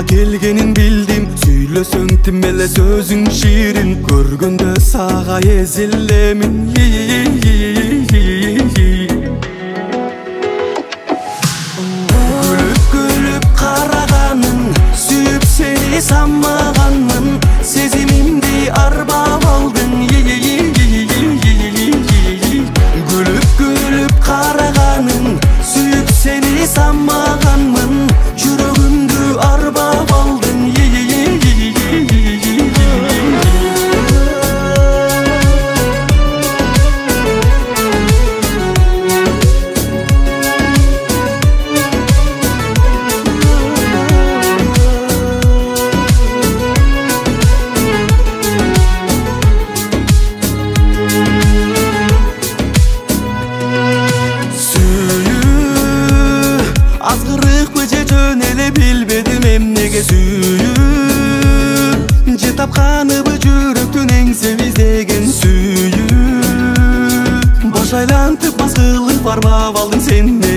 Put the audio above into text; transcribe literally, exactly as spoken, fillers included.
келгенин билдим. Сүйлөсөң тим эле сөзүң ширин, көргөндө сага эзилемин. Күлүп күлүп караганын, сүйүп сени саммаганмын, сезимимди арбап алдың. Күлүп күлүп караганын, сүйүп сени саммаганмын, жүрөгүмдү арбап алдың. Азгырыкпы же жөн эле билбедим эмнеге сүйүп, же тапканыбы жүрөктүн эң сүйүп. Баш айлантып мас кылып арбап алдың сен